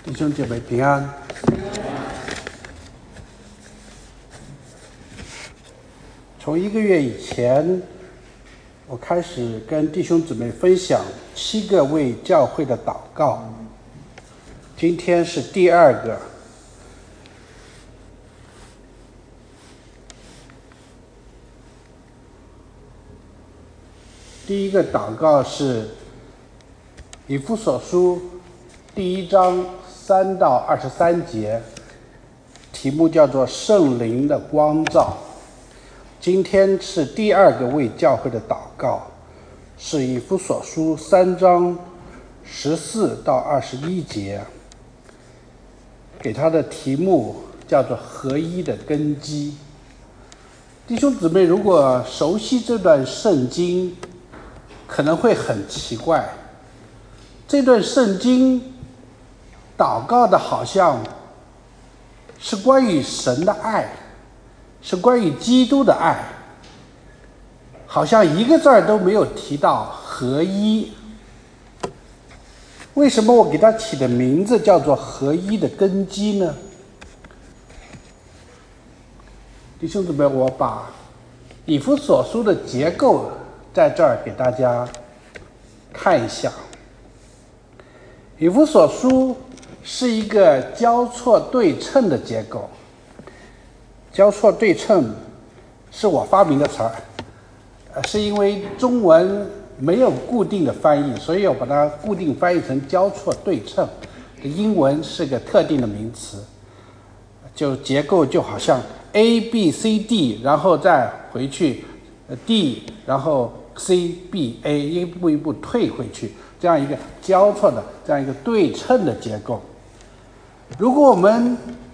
弟兄姐妹平安。从1个月以前，我开始跟弟兄姊妹分享7个为教会的祷告，今天是第2个。第一个祷告是以弗所书第1章3到23节，题目叫做圣灵的光照。今天是第2个为教会的祷告，是以弗所书3章14到21节，给他的题目叫做合一的根基。弟兄姊妹如果熟悉这段圣经，可能会很奇怪，这段圣经祷告的好像是关于神的爱，是关于基督的爱，好像一个字儿都没有提到合一。为什么我给它起的名字叫做合一的根基呢？弟兄姊妹，我把以弗所书的结构在这儿给大家看一下。以弗所书是一个交错对称的结构，交错对称是我发明的词儿，是因为中文没有固定的翻译，所以我把它固定翻译成交错对称。英文是个特定的名词，就结构就好像 A、B、C、D， 然后再回去 D， 然后 C、B、A， 一步一步退回去，这样一个交错的这样一个对称的结构。如果我们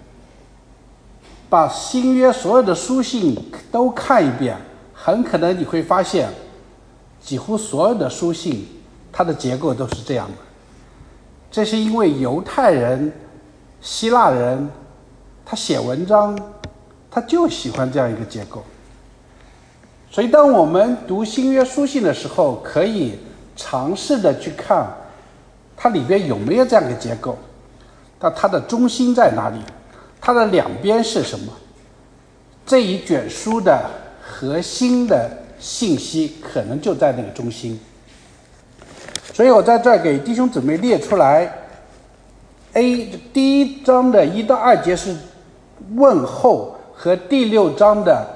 把新约所有的书信都看一遍，很可能你会发现几乎所有的书信它的结构都是这样的。这是因为犹太人、希腊人他写文章他就喜欢这样一个结构，所以当我们读新约书信的时候，可以尝试的去看它里边有没有这样一个结构，它的中心在哪里，它的两边是什么，这一卷书的核心的信息可能就在那个中心。所以我在这儿给弟兄姊妹列出来， 第1章的1到2节是问候，和第6章的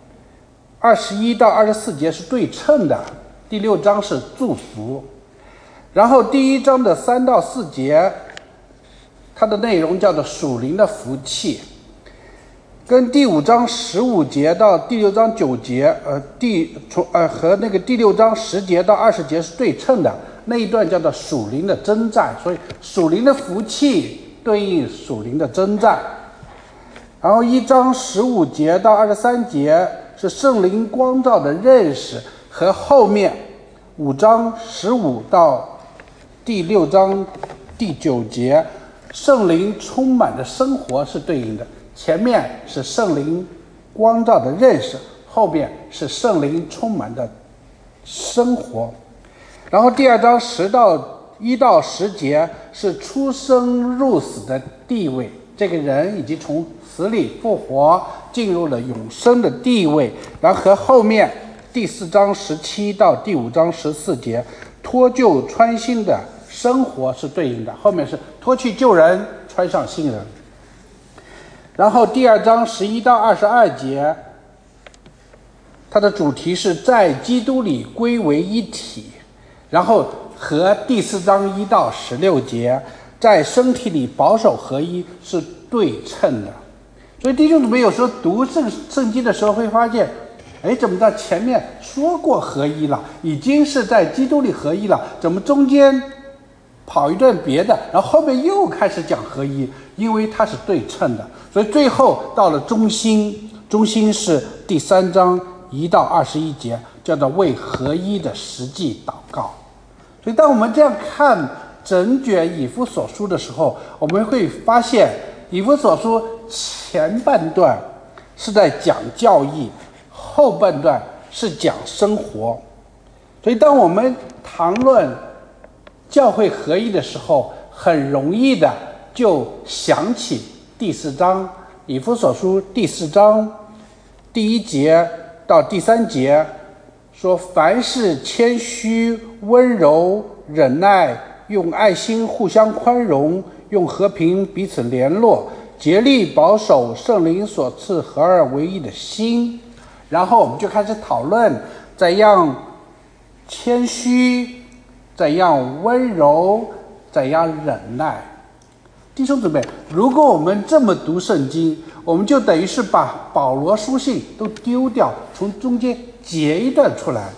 21到24节是对称的，第6章是祝福。然后第1章的3到4节，它的内容叫做属灵的福气，跟第5章15节到第6章9节，和那个第6章10节到20节是对称的，那一段叫做属灵的征战，所以属灵的福气对应属灵的征战。然后1章15节到23节是圣灵光照的认识，和后面5章15到第6章第9节圣灵充满的生活是对应的。前面是圣灵光照的认识，后面是圣灵充满的生活。然后第2章1到10节是出生入死的地位，这个人已经从死里复活，进入了永生的地位。然后和后面第4章17到第5章14节脱旧穿新的生活是对应的，后面是脱去旧人，穿上新人。然后第2章11到22节，它的主题是在基督里归为一体，然后和第4章1到16节在身体里保守合一是对称的。所以弟兄姊妹有时候读圣经的时候会发现，怎么到前面说过合一了，已经是在基督里合一了，怎么中间跑一段别的，然后后面又开始讲合一，因为它是对称的。所以最后到了中心是第3章1到21节，叫做为合一的实际祷告。所以当我们这样看整卷以弗所书的时候，我们会发现以弗所书前半段是在讲教义，后半段是讲生活。所以当我们谈论教会合一的时候，很容易的就想起第4章，以弗所书第4章第1节到第3节说，凡事谦虚、温柔、忍耐，用爱心互相宽容，用和平彼此联络，竭力保守圣灵所赐合而为一的心。然后我们就开始讨论怎样谦虚，怎样温柔，怎样忍耐。弟兄姊妹，如果我们这么读圣经，我们就等于是把保罗书信都丢掉，从中间截一段出来。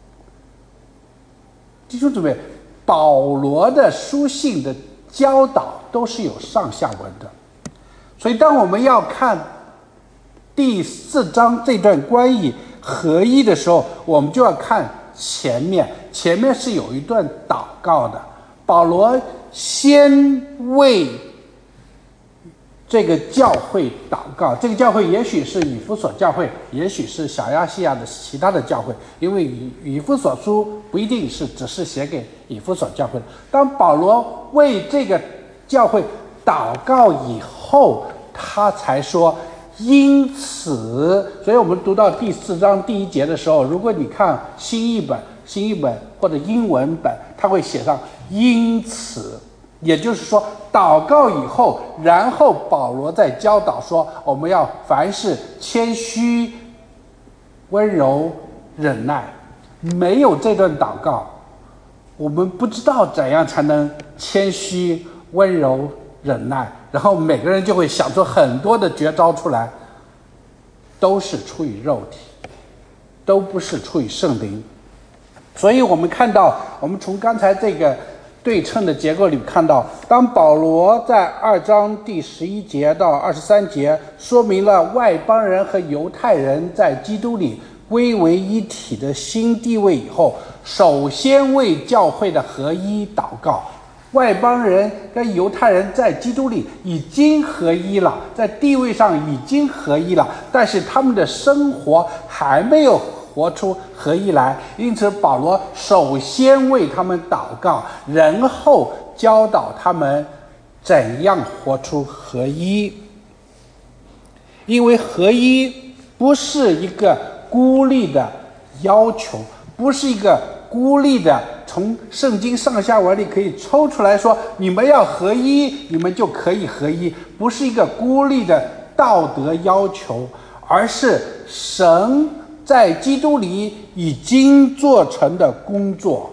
弟兄姊妹，保罗的书信的教导都是有上下文的，所以当我们要看第4章这段关于合一的时候，我们就要看前面是有一段祷告的。保罗先为这个教会祷告，这个教会也许是以弗所教会，也许是小亚细亚的其他的教会，因为以弗所书不一定是只是写给以弗所教会的。当保罗为这个教会祷告以后，他才说因此，所以我们读到第4章第1节的时候，如果你看新译本或者英文本，它会写上因此，也就是说祷告以后，然后保罗在教导说，我们要凡事谦虚、温柔、忍耐。没有这段祷告，我们不知道怎样才能谦虚、温柔、忍耐，然后每个人就会想出很多的绝招出来，都是出于肉体，都不是出于圣灵。所以我们看到，我们从刚才这个对称的结构里看到，当保罗在2章第11节到23节说明了外邦人和犹太人在基督里归为一体的新地位以后，首先为教会的合一祷告。外邦人跟犹太人在基督里已经合一了，在地位上已经合一了，但是他们的生活还没有活出合一来，因此保罗首先为他们祷告，然后教导他们怎样活出合一。因为合一不是一个孤立的要求，不是一个孤立的从圣经上下文里可以抽出来说你们要合一，你们就可以合一，不是一个孤立的道德要求，而是神在基督里已经做成的工作，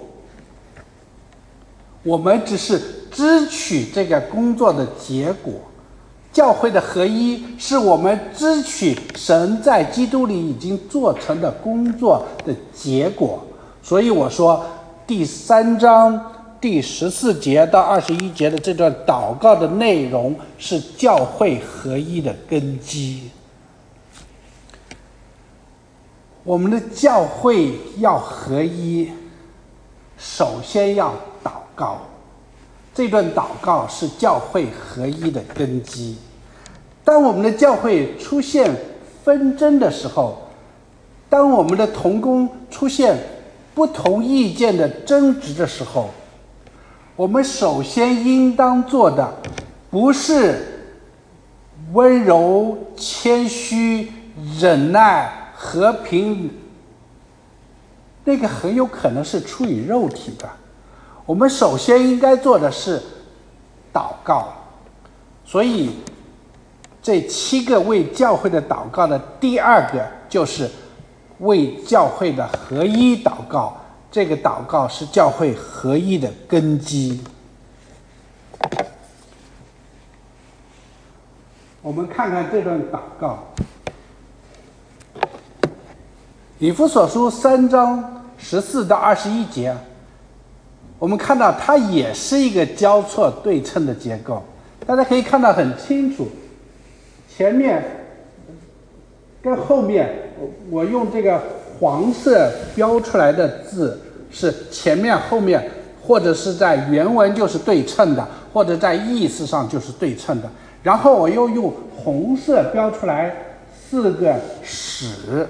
我们只是支取这个工作的结果。教会的合一是我们支取神在基督里已经做成的工作的结果。所以我说第3章第14节到21节的这段祷告的内容是教会合一的根基。我们的教会要合一，首先要祷告。这段祷告是教会合一的根基。当我们的教会出现纷争的时候，当我们的同工出现不同意见的争执的时候，我们首先应当做的不是温柔、谦虚、忍耐、和平，那个很有可能是出于肉体的。我们首先应该做的是祷告。所以这7个为教会的祷告的第2个就是为教会的合一祷告。这个祷告是教会合一的根基。我们看看这段祷告，以弗所书3章14到21节，我们看到它也是一个交错对称的结构。大家可以看到很清楚，前面跟后面我用这个黄色标出来的字是前面后面，或者是在原文就是对称的，或者在意思上就是对称的。然后我又用红色标出来4个使，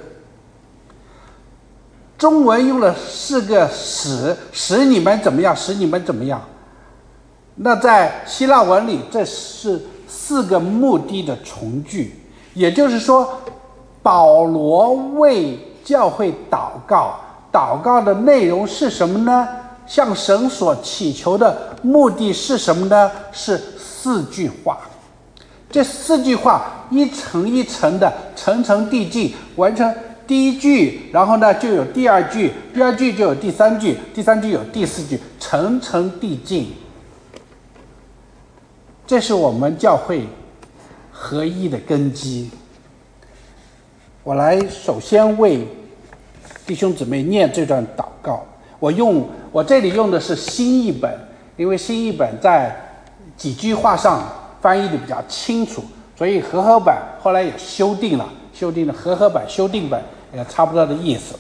中文用了4个使你们怎么样，使你们怎么样。 那在希腊文里，这是4个目的的重句，也就是说，保罗为教会祷告，祷告的内容是什么呢？向神所祈求的目的是什么呢？是4句话。这4句话一层一层的层层递进，完成第1句，然后呢就有第2句，第2句就有第3句，第3句有第4句，层层递进。这是我们教会合一的根基。我来首先为弟兄姊妹念这段祷告。我这里用的是新译本，因为新译本在几句话上翻译的比较清楚，所以和合版后来也修订了和合版修订本也差不多的意思。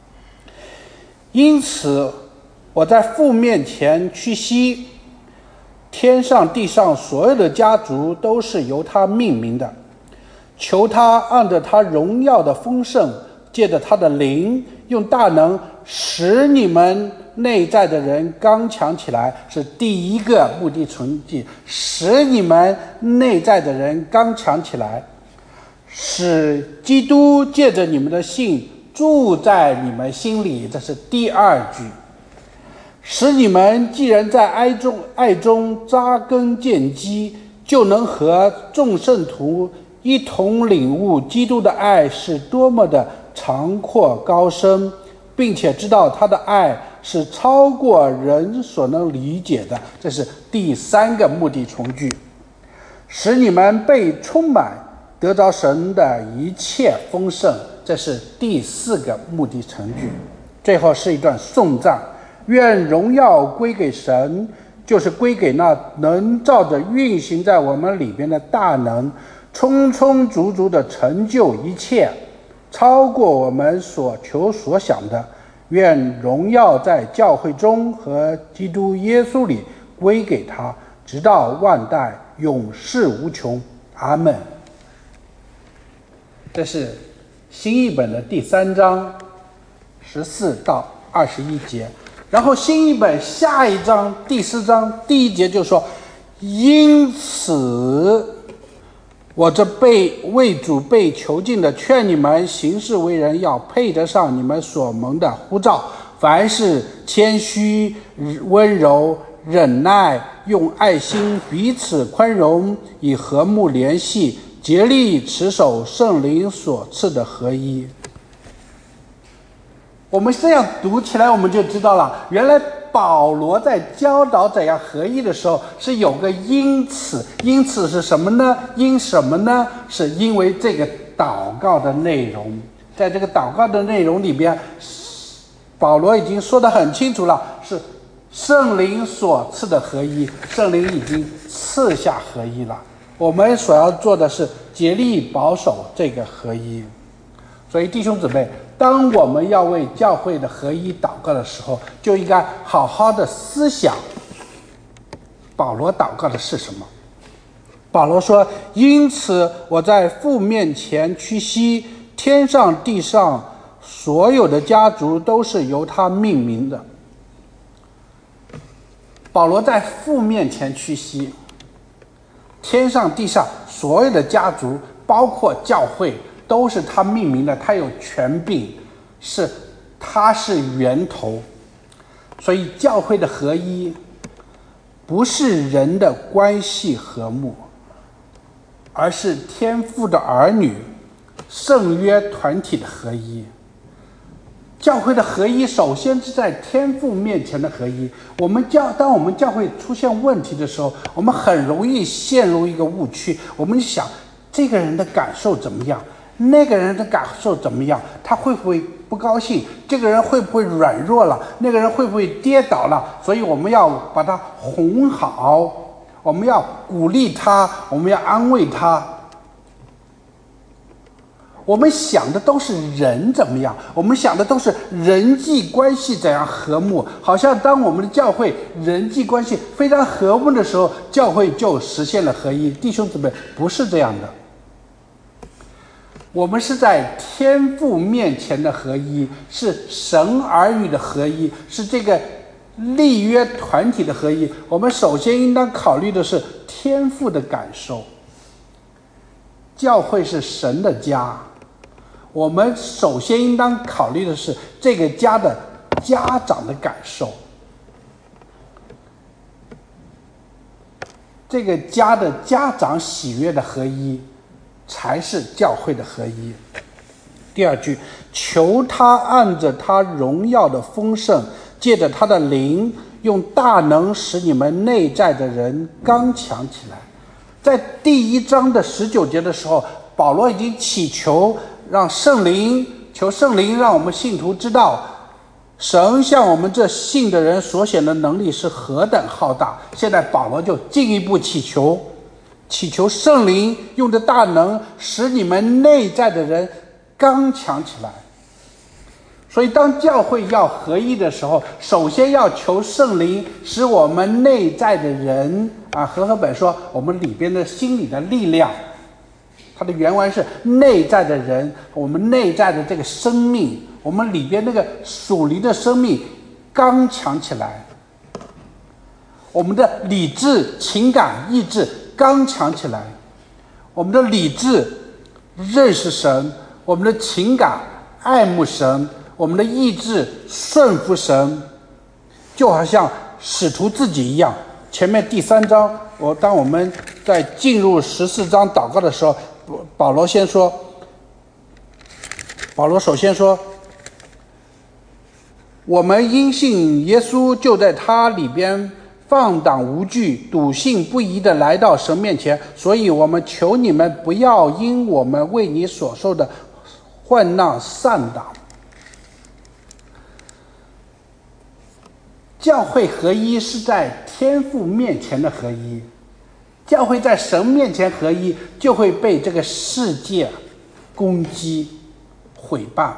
因此我在父面前屈膝，天上地上所有的家族都是由他命名的，求他按着他荣耀的丰盛，借着他的灵，用大能使你们内在的人刚强起来，是第一个目的重记，使你们内在的人刚强起来，使基督借着你们的信住在你们心里，这是第2句，使你们既然在爱中扎根建基，就能和众圣徒一同领悟基督的爱是多么的长阔高深，并且知道他的爱是超过人所能理解的，这是第3个目的重句，使你们被充满，得着神的一切丰盛，这是第4个目的重句。最后是一段颂赞，愿荣耀归给神，就是归给那能照着运行在我们里边的大能，充充足足的成就一切，超过我们所求所想的。愿荣耀在教会中和基督耶稣里归给他，直到万代，永世无穷。阿们。这是新译本的第3章14到21节。然后新译本下一章第4章第1节就说，因此我这为主被囚禁的，劝你们行事为人要配得上你们所蒙的呼召，凡事谦虚温柔忍耐，用爱心彼此宽容，以和睦联系，竭力持守圣灵所赐的合一。我们这样读起来我们就知道了，原来保罗在教导怎样合一的时候是有个因此，因此是什么呢？因什么呢？是因为这个祷告的内容。在这个祷告的内容里边，保罗已经说得很清楚了，是圣灵所赐的合一，圣灵已经赐下合一了，我们所要做的是竭力保守这个合一。所以弟兄姊妹，当我们要为教会的合一祷告的时候，就应该好好的思想保罗祷告的是什么。保罗说，因此我在父面前屈膝，天上地上所有的家族都是由他命名的。保罗在父面前屈膝，天上地上所有的家族包括教会都是他命名的，他有权柄，他是源头。所以教会的合一不是人的关系和睦，而是天父的儿女圣约团体的合一。教会的合一首先是在天父面前的合一。当我们教会出现问题的时候，我们很容易陷入一个误区，我们想这个人的感受怎么样，那个人的感受怎么样，他会不会不高兴，这个人会不会软弱了，那个人会不会跌倒了，所以我们要把他哄好，我们要鼓励他，我们要安慰他。我们想的都是人怎么样，我们想的都是人际关系怎样和睦，好像当我们的教会人际关系非常和睦的时候，教会就实现了合一。弟兄姊妹，不是这样的。我们是在天父面前的合一，是神儿女的合一，是这个立约团体的合一，我们首先应当考虑的是天父的感受。教会是神的家，我们首先应当考虑的是这个家的家长的感受，这个家的家长喜悦的合一，才是教会的合一。第二句，求他按着他荣耀的丰盛，借着他的灵，用大能使你们内在的人刚强起来。在第1章的19节的时候，保罗已经祈求让圣灵，求圣灵让我们信徒知道，神向我们这信的人所显的能力是何等浩大。现在保罗就进一步祈求圣灵用着大能使你们内在的人刚强起来。所以当教会要合一的时候，首先要求圣灵使我们内在的人和合本说我们里边的心理的力量，它的原文是内在的人，我们内在的这个生命，我们里边那个属灵的生命刚强起来，我们的理智、情感、意志刚强起来，我们的理智认识神，我们的情感爱慕神，我们的意志顺服神，就好像使徒自己一样。前面第3章，当我们在进入14章祷告的时候，保罗首先说，我们因信耶稣，就在他里边放胆无惧，笃信不疑的来到神面前，所以我们求你们不要因我们为你所受的患难丧胆。教会合一是在天父面前的合一，教会在神面前合一，就会被这个世界攻击毁谤。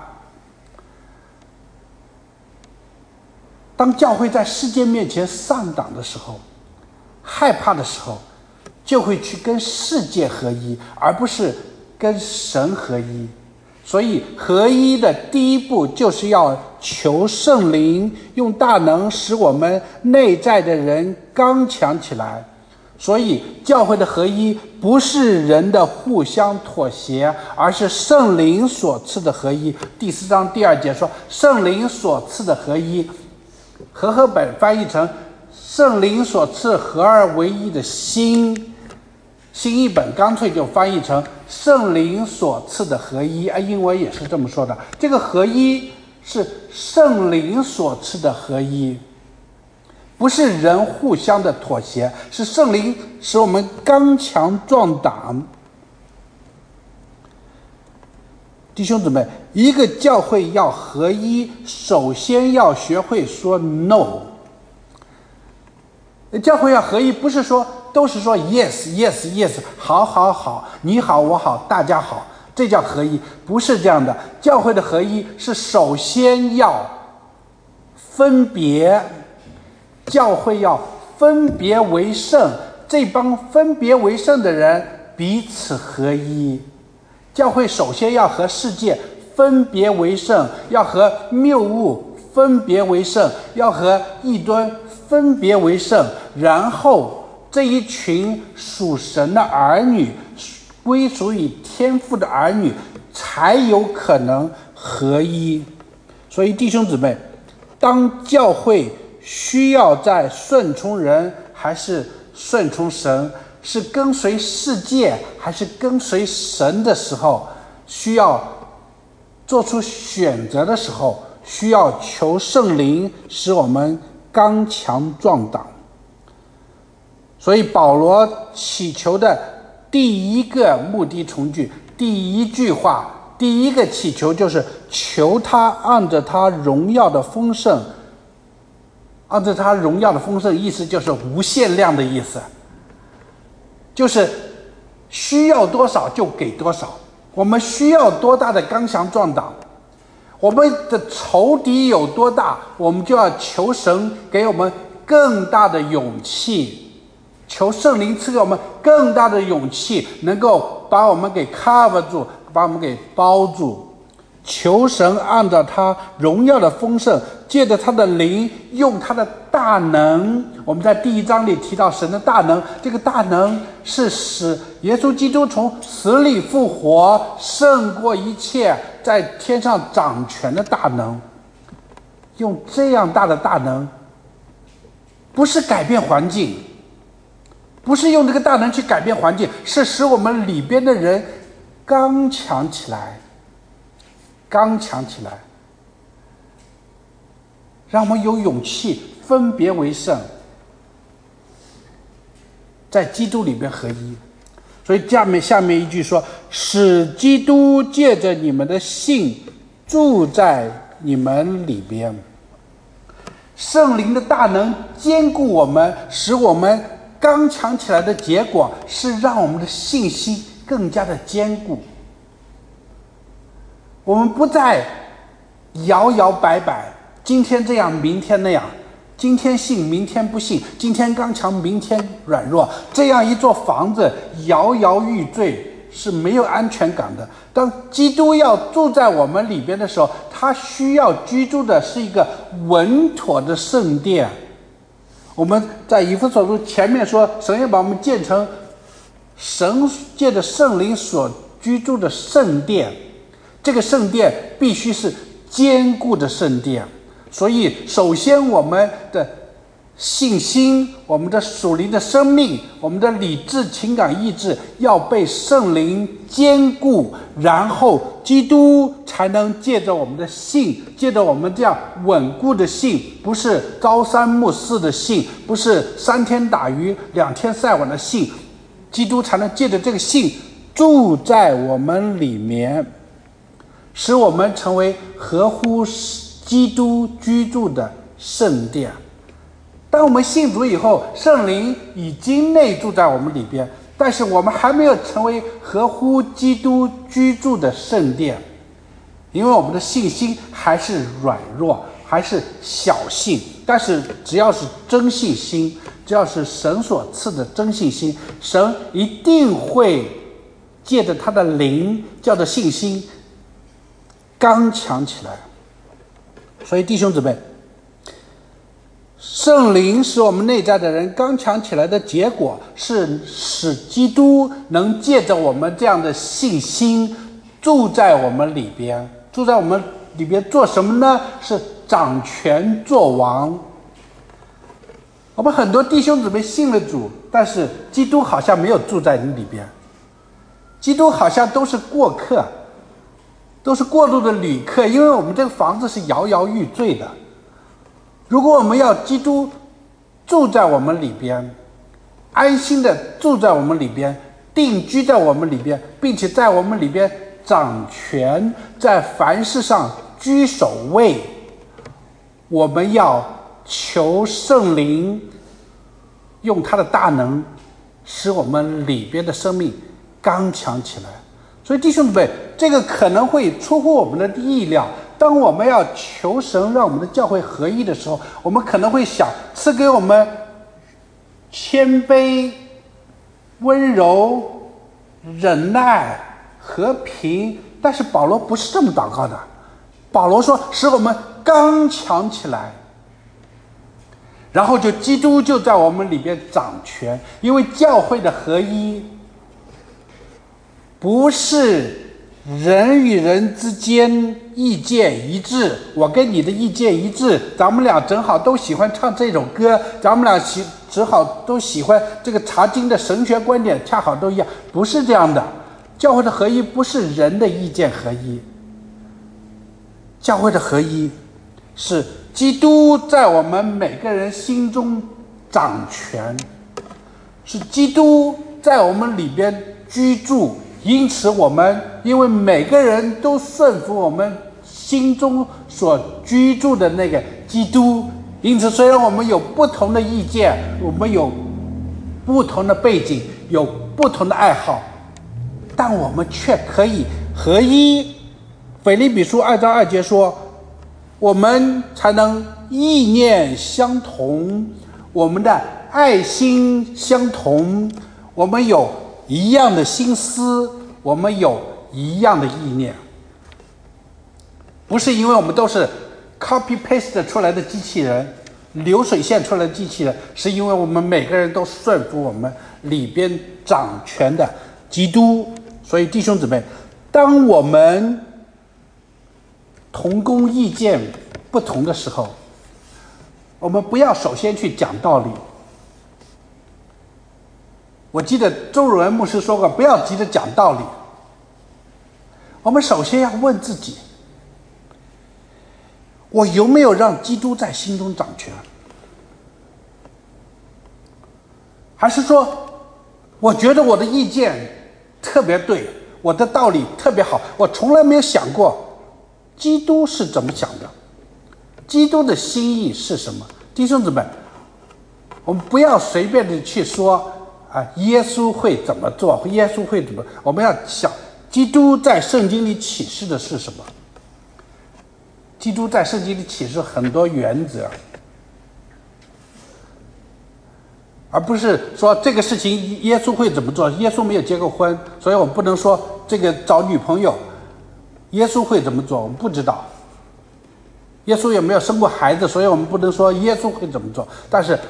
当教会在世界面前丧胆的时候，害怕的时候，就会去跟世界合一，而不是跟神合一。所以合一的第一步就是要求圣灵用大能使我们内在的人刚强起来。所以教会的合一不是人的互相妥协，而是圣灵所赐的合一。第4章第2节说，圣灵所赐的合一，和本翻译成圣灵所赐合而为一的心，新译本干脆就翻译成圣灵所赐的合一，英文也是这么说的。这个合一是圣灵所赐的合一，不是人互相的妥协，是圣灵使我们刚强壮胆。弟兄姊妹，一个教会要合一，首先要学会说 no。 教会要合一，不是说都是说 yes yes yes， 好好好，你好我好大家好，这叫合一。不是这样的，教会的合一是首先要分别，教会要分别为圣，这帮分别为圣的人彼此合一。教会首先要和世界分别为圣，要和谬误分别为圣，要和异端分别为圣，然后这一群属神的儿女，归属于天父的儿女，才有可能合一。所以弟兄姊妹，当教会需要在顺从人还是顺从神，是跟随世界还是跟随神的时候，需要做出选择的时候，需要求圣灵使我们刚强壮胆。所以保罗祈求的第一个目的从句，第一句话，第一个祈求就是求他按着他荣耀的丰盛。按照他荣耀的丰盛，意思就是无限量的意思，就是需要多少就给多少。我们需要多大的刚强壮胆，我们的仇敌有多大，我们就要求神给我们更大的勇气，求圣灵赐给我们更大的勇气，能够把我们给 cover 住，把我们给包住。 求神按照他荣耀的丰盛，借着他的灵，用他的大能。我们在第1章里提到神的大能，这个大能是使耶稣基督从死里复活，胜过一切在天上掌权的大能。用这样大的大能，不是改变环境，不是用这个大能去改变环境，是使我们里边的人刚强起来，刚强起来，让我们有勇气分别为圣，在基督里边合一。所以下面一句说，使基督借着你们的信住在你们里边。圣灵的大能坚固我们，使我们刚强起来的结果是让我们的信心更加的坚固。我们不再摇摇摆摆，今天这样明天那样，今天信明天不信，今天刚强明天软弱，这样一座房子摇摇欲坠，是没有安全感的。当基督要住在我们里边的时候，他需要居住的是一个稳妥的圣殿。我们在以弗所书前面说，神要把我们建成神借着圣灵所居住的圣殿，这个圣殿必须是坚固的圣殿。所以首先我们的信心，我们的属灵的生命，我们的理智情感意志要被圣灵坚固，然后基督才能借着我们的信，借着我们这样稳固的信，不是朝三暮四的信，不是3天打鱼2天晒网的信，基督才能借着这个信住在我们里面，使我们成为合乎基督居住的圣殿。当我们信主以后，圣灵已经内住在我们里边，但是我们还没有成为合乎基督居住的圣殿，因为我们的信心还是软弱，还是小信。但是只要是真信心，只要是神所赐的真信心，神一定会借着他的灵，叫做信心刚强起来。所以弟兄姊妹，圣灵使我们内在的人刚强起来的结果，是使基督能借着我们这样的信心住在我们里边。住在我们里边做什么呢？是掌权作王。我们很多弟兄姊妹信了主，但是基督好像没有住在你里边，基督好像都是过客，都是过路的旅客，因为我们这个房子是摇摇欲坠的。如果我们要基督住在我们里边，安心的住在我们里边，定居在我们里边，并且在我们里边掌权，在凡事上居首位，我们要求圣灵用他的大能使我们里边的生命刚强起来。所以弟兄姊妹，这个可能会出乎我们的意料。当我们要求神让我们的教会合一的时候，我们可能会想赐给我们谦卑、温柔、忍耐、和平，但是保罗不是这么祷告的。保罗说使我们刚强起来，然后基督就在我们里边掌权。因为教会的合一不是人与人之间意见一致，我跟你的意见一致，咱们俩正好都喜欢唱这种歌，咱们俩正好都喜欢这个查经的神学观点，恰好都一样，不是这样的。教会的合一不是人的意见合一，教会的合一是基督在我们每个人心中掌权，是基督在我们里边居住。因此我们因为每个人都顺服我们心中所居住的那个基督，因此虽然我们有不同的意见，我们有不同的背景，有不同的爱好，但我们却可以合一。腓立比书2章2节说，我们才能意念相同，我们的爱心相同，我们有一样的心思，我们有一样的意念。 不是因为我们都是 copy paste 出来的机器人，流水线出来的机器人，是因为我们每个人都顺服我们里边掌权的基督。所以弟兄姊妹，当我们同工意见不同的时候，我们不要首先去讲道理。我记得周汝文牧师说过，不要急着讲道理。我们首先要问自己，我有没有让基督在心中掌权？还是说，我觉得我的意见特别对，我的道理特别好，我从来没有想过基督是怎么想的，基督的心意是什么？弟兄姊妹，我们不要随便的去说耶稣会怎么做，耶稣会怎么，我们要想基督在圣经里启示的是什么。基督在圣经里启示很多原则，而不是说这个事情耶稣会怎么做。耶稣没有结过婚，所以我们不能说这个找女朋友耶稣会怎么做，我们不知道。耶稣也没有生过孩子，所以我们不能说耶稣会怎么做。但是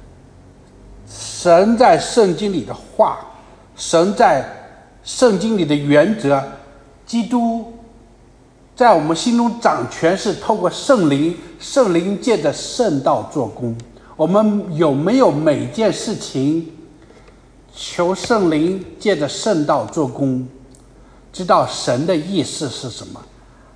神在圣经里的话，神在圣经里的原则，基督在我们心中掌权是透过圣灵，圣灵借着圣道做工。我们有没有每件事情求圣灵借着圣道做工，知道神的意思是什么？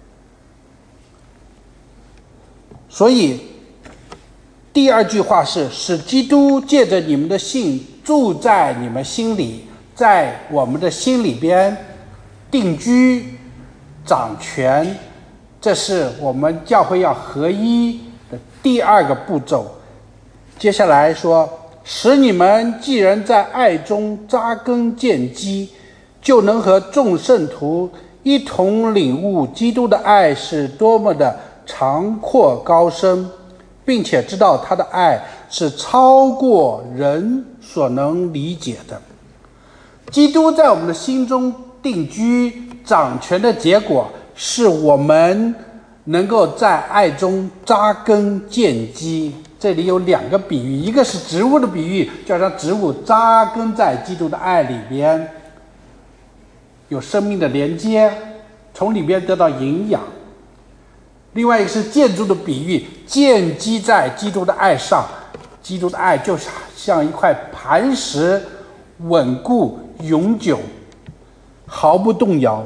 所以第二句话是使基督借着你们的信住在你们心里，在我们的心里边定居掌权。这是我们教会要合一的第二个步骤。接下来说，使你们既然在爱中扎根建基，就能和众圣徒一同领悟基督的爱是多么的长阔高深，并且知道他的爱是超过人所能理解的。基督在我们的心中定居掌权的结果，是我们能够在爱中扎根建基。这里有两个比喻，一个是植物的比喻，就让植物扎根在基督的爱里边，有生命的连接，从里边得到营养。另外一个是建筑的比喻，建基在基督的爱上，基督的爱就是像一块磐石，稳固永久，毫不动摇。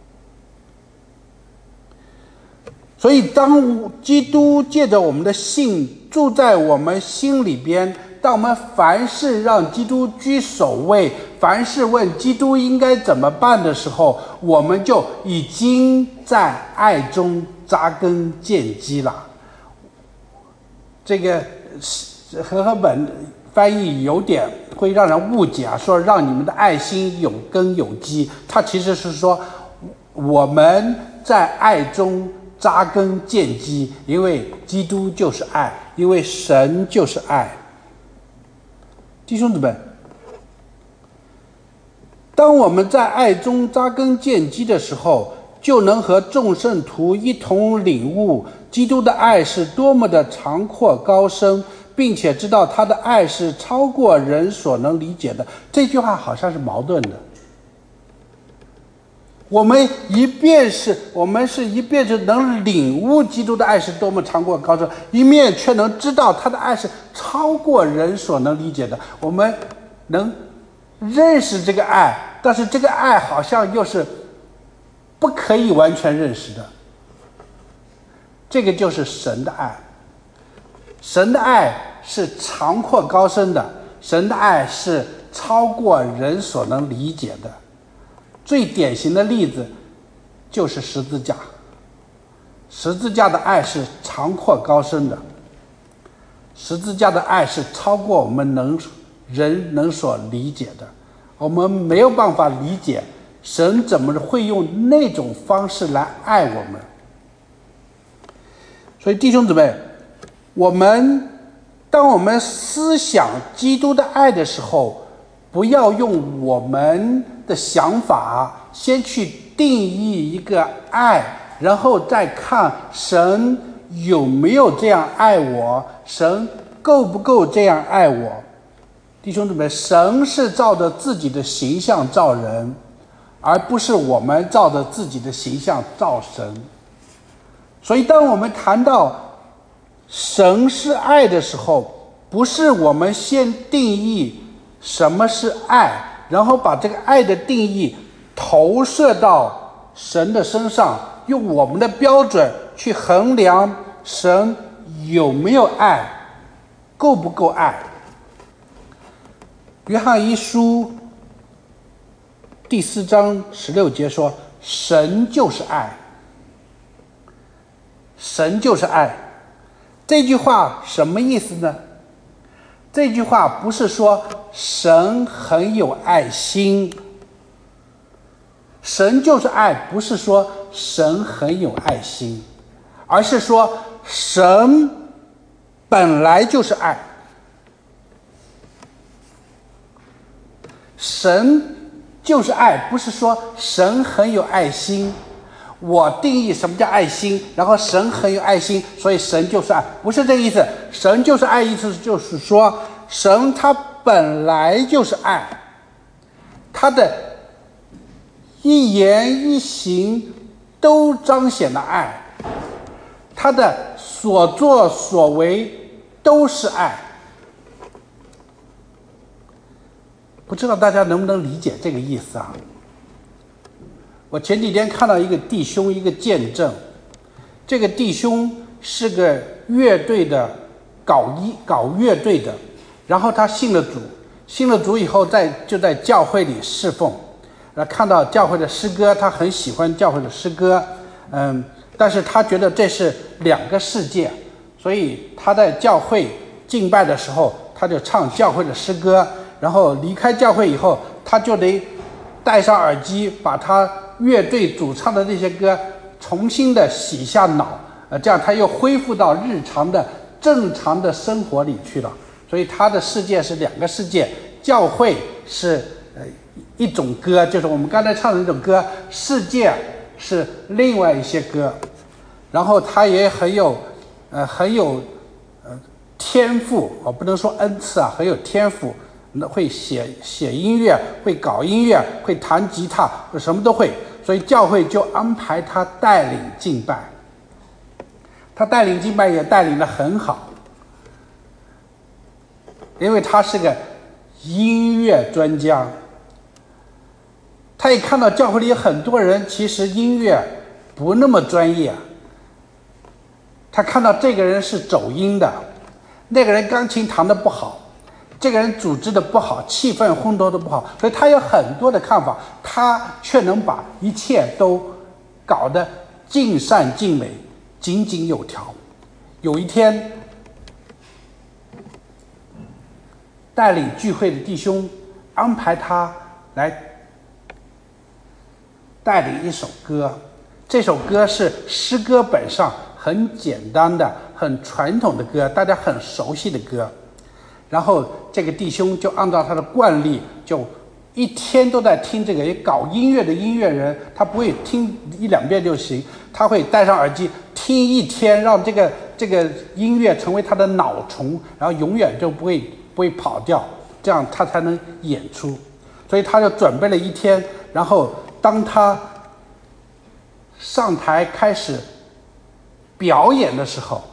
所以当基督借着我们的信住在我们心里边，当我们凡事让基督居首位，凡事问基督应该怎么办的时候，我们就已经在爱中扎根建基了。这个和合本翻译有点会让人误解说让你们的爱心有根有基，它其实是说我们在爱中扎根建基，因为基督就是爱，因为神就是爱。弟兄姊妹，当我们在爱中扎根建基的时候，就能和众圣徒一同领悟基督的爱是多么的长阔高深，并且知道他的爱是超过人所能理解的。这句话好像是矛盾的。我们一边是能领悟基督的爱是多么长阔高深，一面却能知道他的爱是超过人所能理解的。我们能认识这个爱，但是这个爱好像又是不可以完全认识的。这个就是神的爱。神的爱是长阔高深的，神的爱是超过人所能理解的。最典型的例子就是十字架。十字架的爱是长阔高深的，十字架的爱是超过我们人能所理解的。我们没有办法理解神怎么会用那种方式来爱我们。所以弟兄姊妹，当我们思想基督的爱的时候，不要用我们的想法先去定义一个爱然后再看神有没有这样爱我，神够不够这样爱我。弟兄姊妹，神是照着自己的形象造人，而不是我们照着自己的形象造神。所以当我们谈到神是爱的时候，不是我们先定义什么是爱，然后把这个爱的定义投射到神的身上，用我们的标准去衡量神有没有爱，够不够爱。约翰一书第4章16节说，神就是爱，神就是爱。这句话什么意思呢？这句话不是说神很有爱心，神就是爱，不是说神很有爱心，而是说神本来就是爱。神就是爱，不是说神很有爱心。我定义什么叫爱心，然后神很有爱心，所以神就是爱，不是这个意思。神就是爱，意思就是说神他本来就是爱，他的一言一行都彰显了爱，他的所作所为都是爱。不知道大家能不能理解这个意思啊？我前几天看到一个弟兄一个见证，这个弟兄是个乐队的搞乐队的，然后他信了主以后就在教会里侍奉，看到教会的诗歌，他很喜欢教会的诗歌，但是他觉得这是两个世界，所以他在教会敬拜的时候，他就唱教会的诗歌，然后离开教会以后，他就得戴上耳机，把他乐队主唱的那些歌重新的洗下脑，这样他又恢复到日常的正常的生活里去了。所以他的世界是两个世界，教会是一种歌，就是我们刚才唱的那种歌，世界是另外一些歌。然后他也很有天赋，我不能说恩赐啊，很有天赋，会写音乐，会搞音乐，会弹吉他，什么都会。所以教会就安排他带领敬拜，他带领敬拜也带领得很好，因为他是个音乐专家。他也看到教会里很多人其实音乐不那么专业，他看到这个人是走音的，那个人钢琴弹得不好，这个人组织的不好，气氛烘托的不好，所以他有很多的看法，他却能把一切都搞得尽善尽美，井井有条。有一天，带领聚会的弟兄安排他来带领一首歌，这首歌是诗歌本上很简单的、很传统的歌，大家很熟悉的歌。然后这个弟兄就按照他的惯例，就一天都在听这个。搞音乐的音乐人，他不会听1、2遍就行，他会戴上耳机听一天，让这个音乐成为他的脑虫，然后永远就不会跑掉，这样他才能演出。所以他就准备了一天，然后当他上台开始表演的时候，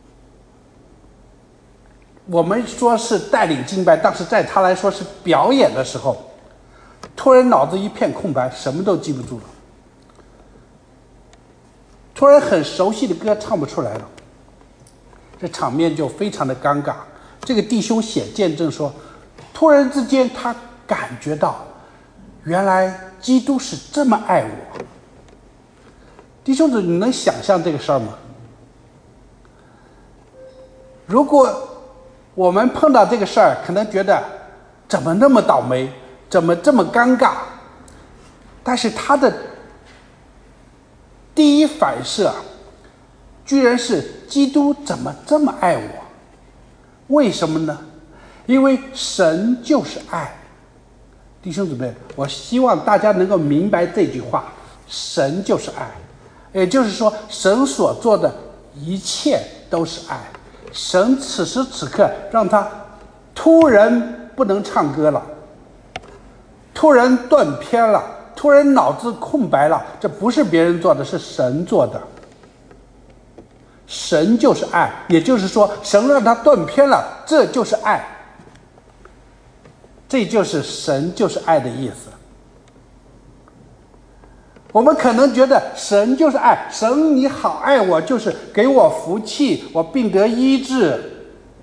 我们说是带领敬拜，但是在他来说是表演的时候，突然脑子一片空白，什么都记不住了，突然很熟悉的歌唱不出来了，这场面就非常的尴尬。这个弟兄写见证说，突然之间他感觉到原来基督是这么爱我。弟兄姊妹，你能想象这个事儿吗？如果我们碰到这个事儿，可能觉得怎么那么倒霉，怎么这么尴尬，但是他的第一反射居然是基督怎么这么爱我？为什么呢？因为神就是爱。弟兄姊妹，我希望大家能够明白这句话，神就是爱。 也就是说，神所做的一切都是爱。神此时此刻让他突然不能唱歌了，突然断片了，突然脑子空白了，这不是别人做的，是神做的。神就是爱，也就是说，神让他断片了，这就是爱。这就是神就是爱的意思。我们可能觉得神就是爱，神你好爱我，就是给我福气，我病得医治，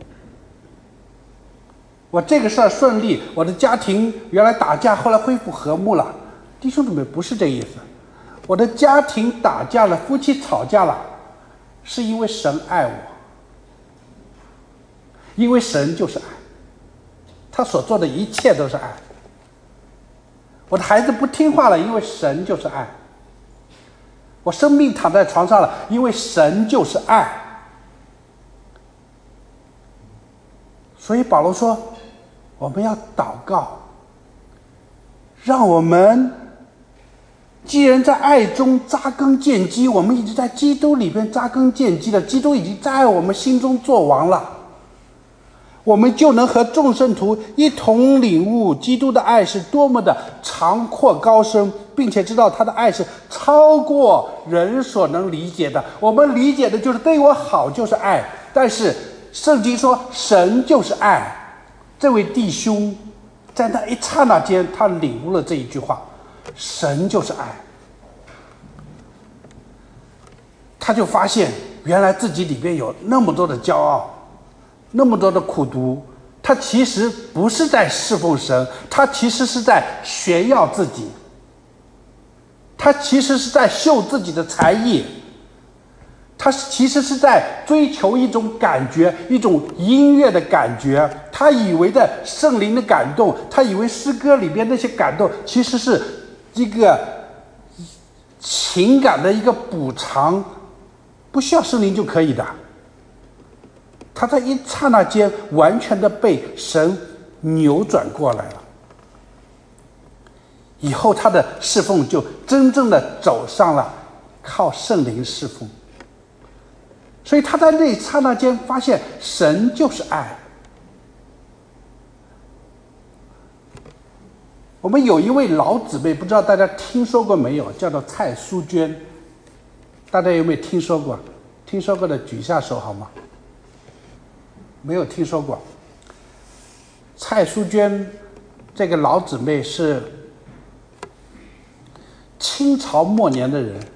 我这个事儿顺利，我的家庭原来打架后来恢复和睦了。弟兄姊妹，不是这意思。我的家庭打架了，夫妻吵架了，是因为神爱我，因为神就是爱，他所做的一切都是爱。我的孩子不听话了，因为神就是爱。我生命躺在床上了，因为神就是爱。所以保罗说，我们要祷告，让我们既然在爱中扎根建基，我们已经在基督里边扎根建基了，基督已经在我们心中作王了，我们就能和众圣徒一同领悟基督的爱是多么的长阔高深，并且知道他的爱是超过人所能理解的。我们理解的就是对我好就是爱，但是圣经说神就是爱。这位弟兄在那一刹那间，他领悟了这一句话，神就是爱。他就发现原来自己里边有那么多的骄傲，那么多的苦毒，他其实不是在侍奉神，他其实是在炫耀自己，他其实是在秀自己的才艺，他其实是在追求一种感觉，一种音乐的感觉。他以为的圣灵的感动，他以为诗歌里边那些感动，其实是一个情感的一个补偿，不需要圣灵就可以的。他在一刹那间完全的被神扭转过来了，以后他的侍奉就真正的走上了靠圣灵侍奉。所以他在那一刹那间发现神就是爱。我们有一位老姊妹，不知道大家听说过没有，叫做蔡淑娟，大家有没有听说过？听说过的举一下手好吗？没有听说过。蔡淑娟这个老姊妹是清朝末年的人，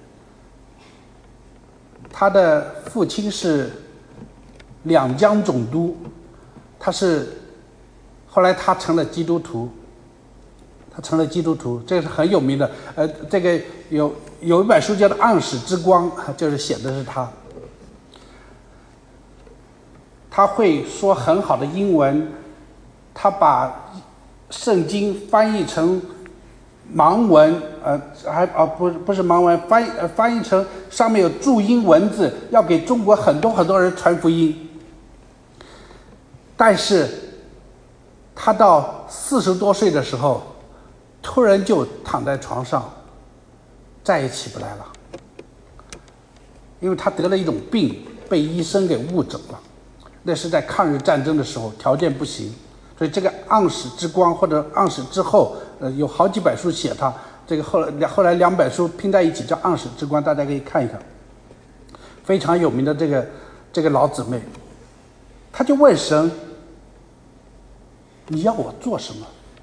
她的父亲是两江总督，后来他成了基督徒，这个是很有名的。这个有一本书叫做《暗室之光》，就是写的是他。他会说很好的英文，他把圣经翻译成盲文，不是盲文，翻译成上面有注音文字，要给中国很多人传福音。但是他到40多岁的时候，突然就躺在床上，再也起不来了，因为他得了一种病，被医生给误诊了。那是在抗日战争的时候，条件不行，所以这个暗室之光或者暗室之后，有好几本书写他。这个后来2本书拼在一起叫《暗室之光》，大家可以看一看。非常有名的这个老姊妹，她就问神：“你要我做什么？”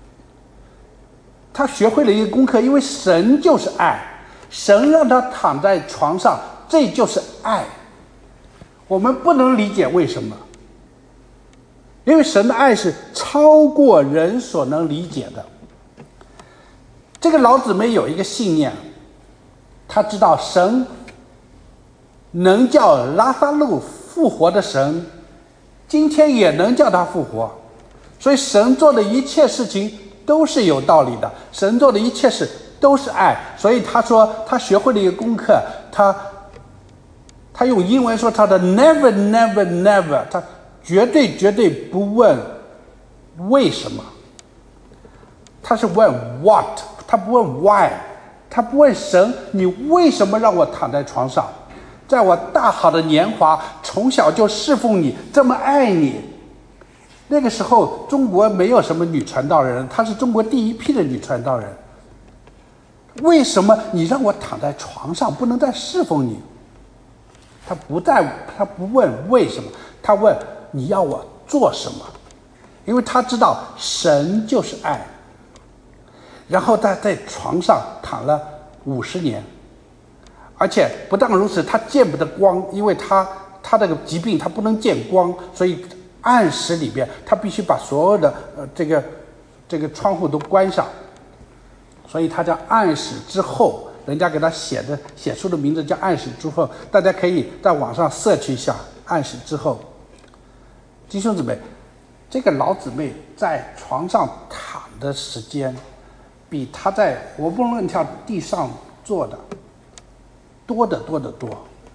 她学会了一个功课，因为神就是爱，神让她躺在床上，这就是爱。我们不能理解为什么，因为神的爱是超过人所能理解的。这个老姊妹有一个信念，她知道神能叫拉撒路复活的神，今天也能叫他复活，所以神做的一切事情都是有道理的，神做的一切事都是爱。所以她说她学会了一个功课，他用英文说他的 never never never， 他绝对不问为什么，他是问 what， 他不问 why， 他不问神，你为什么让我躺在床上？在我大好的年华，从小就侍奉你，这么爱你。那个时候中国没有什么女传道人，她是中国第一批的女传道人。为什么你让我躺在床上，不能再侍奉你？他不问为什么，他问你要我做什么，因为他知道神就是爱。然后他在床上躺了50年，而且不但如此，他见不得光，因为他这个疾病他不能见光，所以暗室里边他必须把所有的这个窗户都关上，所以他叫暗室之后，人家给他写出的名字叫暗室之后，大家可以在网上search一下暗室之后。弟兄姊妹，这个老姊妹在床上躺的时间比他在活蹦乱跳地上做的多得多得多。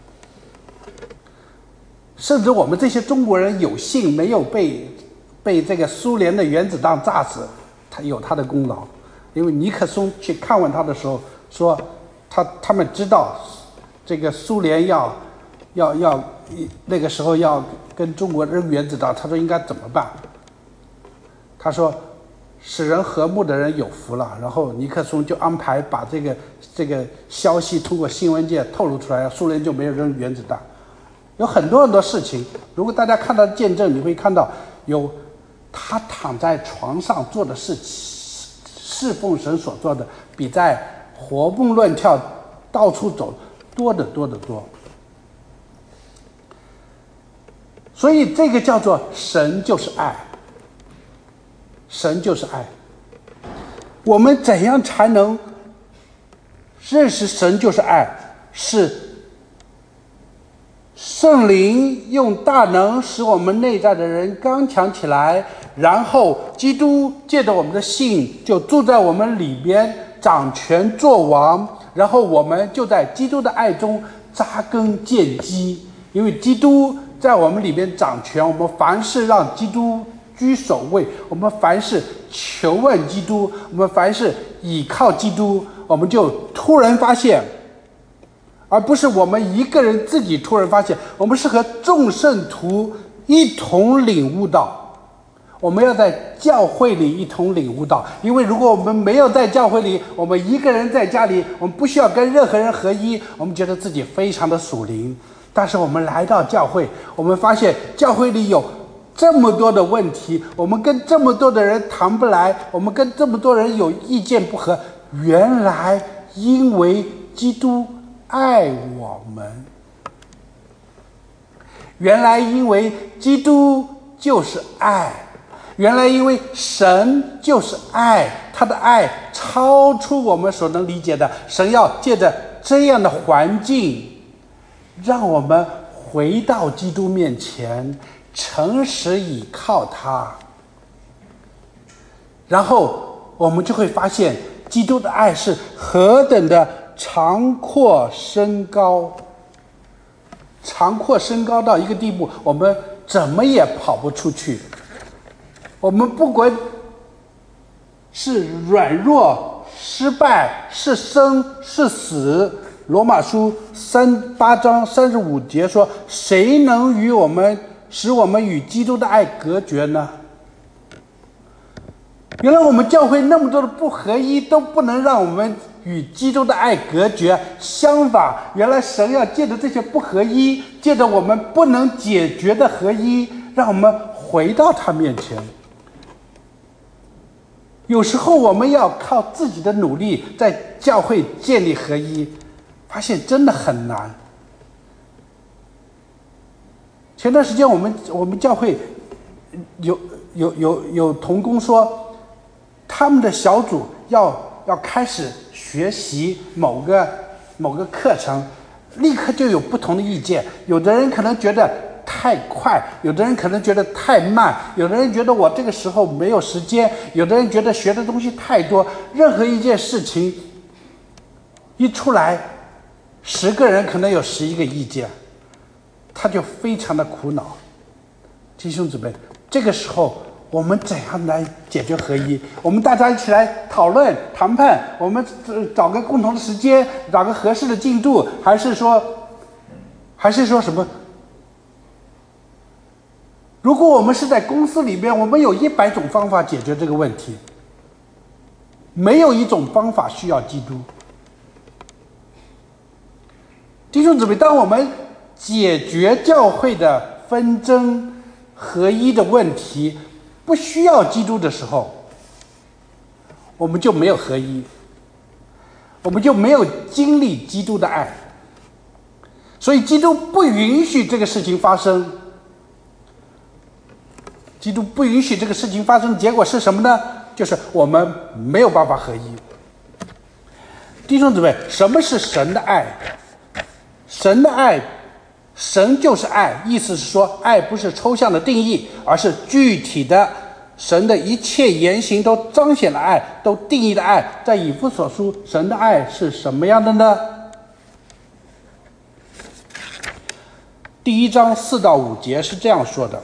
甚至我们这些中国人有幸没有被这个苏联的原子弹炸死，他有他的功劳。因为尼克松去看望他的时候说，他们知道这个苏联要那个时候要跟中国扔原子弹，他说应该怎么办？他说使人和睦的人有福了。然后尼克松就安排把这个消息通过新闻界透露出来，苏联就没有扔原子弹。有很多很多事情，如果大家看到见证，你会看到有他躺在床上做的事情，侍奉神所做的比在活蹦乱跳到处走多得多得多。所以这个叫做神就是爱，神就是爱。我们怎样才能认识神就是爱？是圣灵用大能使我们内在的人刚强起来，然后基督借着我们的信就住在我们里边，掌权作王，然后我们就在基督的爱中扎根建基。因为基督在我们里边掌权，我们凡事让基督居首位，我们凡事求问基督，我们凡事倚靠基督，我们就突然发现，而不是我们一个人自己突然发现，我们是和众圣徒一同领悟到。我们要在教会里一同领悟到，因为如果我们没有在教会里，我们一个人在家里，我们不需要跟任何人合一，我们觉得自己非常的属灵。但是我们来到教会，我们发现教会里有这么多的问题，我们跟这么多的人谈不来，我们跟这么多人有意见不合，原来因为基督爱我们，原来因为基督就是爱，原来因为神就是爱，他的爱超出我们所能理解的。神要借着这样的环境让我们回到基督面前，诚实倚靠他，然后我们就会发现基督的爱是何等的长阔深高，长阔深高到一个地步，我们怎么也跑不出去。我们不管是软弱、失败、是生是死，罗马书8章35节说，谁能使我们与基督的爱隔绝呢？原来我们教会那么多的不合一都不能让我们与基督的爱隔绝，相反，原来神要借着这些不合一，借着我们不能解决的合一，让我们回到他面前。有时候我们要靠自己的努力在教会建立合一，发现真的很难。前段时间我们教会有同工说，他们的小组要开始学习某个课程，立刻就有不同的意见。有的人可能觉得太快，有的人可能觉得太慢，有的人觉得我这个时候没有时间，有的人觉得学的东西太多。任何一件事情一出来，10个人可能有11个意见，他就非常的苦恼。弟兄姊妹，这个时候我们怎样来解决合一？我们大家一起来讨论谈判，我们找个共同的时间，找个合适的进度，还是说什么？如果我们是在公司里边，我们有100种方法解决这个问题，没有一种方法需要基督。弟兄姊妹，当我们解决教会的纷争合一的问题不需要基督的时候，我们就没有合一，我们就没有经历基督的爱。所以基督不允许这个事情发生。基督不允许这个事情发生的结果是什么呢？就是我们没有办法合一。弟兄姊妹，什么是神的爱？神的爱，神就是爱，意思是说，爱不是抽象的定义，而是具体的。神的一切言行都彰显了爱，都定义了爱。在以弗所书，神的爱是什么样的呢？第1章4到5节是这样说的：